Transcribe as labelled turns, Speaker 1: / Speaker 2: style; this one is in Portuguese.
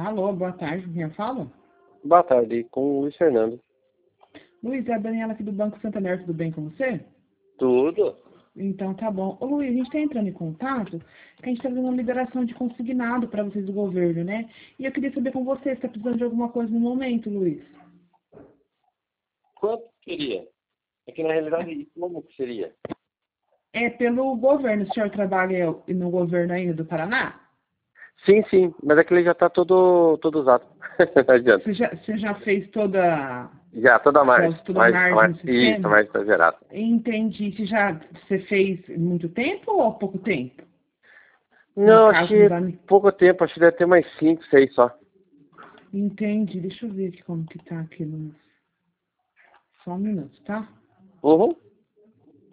Speaker 1: Alô, boa tarde, quem fala?
Speaker 2: Boa tarde, com o Luiz Fernando.
Speaker 1: Luiz, é a Daniela aqui do Banco Santander, tudo bem com você?
Speaker 2: Tudo?
Speaker 1: Então tá bom. Ô Luiz, a gente está entrando em contato, que a gente está fazendo uma liberação de consignado para vocês do governo, né? E eu queria saber com você, se está precisando de alguma coisa no momento, Luiz.
Speaker 2: Quanto seria? É que na realidade, como que seria?
Speaker 1: É pelo governo, o senhor trabalha no governo ainda do Paraná?
Speaker 2: Sim, mas aquele já está todo usado. Não adianta.
Speaker 1: Você já fez toda
Speaker 2: Já, toda a margem.
Speaker 1: toda a margem no
Speaker 2: Isso, a
Speaker 1: sistema?
Speaker 2: margem está zerada.
Speaker 1: Entendi. Você fez muito tempo ou há pouco tempo? No
Speaker 2: Não, acho
Speaker 1: caso, não
Speaker 2: que
Speaker 1: dá nem...
Speaker 2: pouco tempo, acho que deve ter mais 5, 6 só.
Speaker 1: Entendi. Deixa eu ver aqui como que tá aqui no... Só um minuto, tá?
Speaker 2: Uhum.